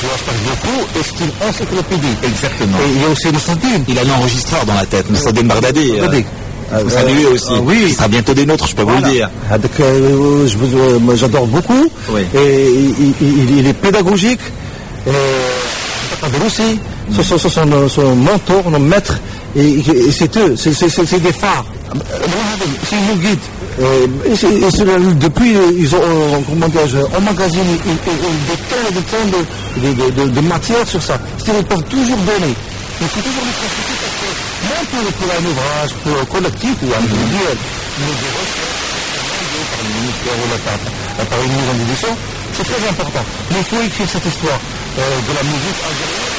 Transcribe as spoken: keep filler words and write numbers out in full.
tu parle beaucoup, et c'est une encyclopédie. Exactement. Et il y a aussi Nusraddin. Il a l'enregistreur dans la tête, Nusraddin Baghdadi. Baghdadi. Il faut saluer aussi. Euh, oui. Il sera bientôt des nôtres, je peux Voilà. vous le dire. Donc, euh, je vous, euh, moi, j'adore beaucoup. Oui. Et il, il, il est pédagogique. Et, aussi, mm. son, son, son, son mentor, son maître. Et, et c'est eux, c'est, c'est, c'est des phares. C'est nos guides. Euh, et c'est, et c'est, depuis, ils ont, comment dire, emmagasiné des tonnes et des tonnes de, de, de, de, de matière sur ça. C'est-à-dire qu'ils peuvent toujours donner. Il faut toujours les consulter parce que même pour, pour un ouvrage pour un collectif ou individuel, nous dirons par le ministère ou par une mise en édition, c'est très important. Mais il faut écrire cette histoire euh, de la musique algérienne.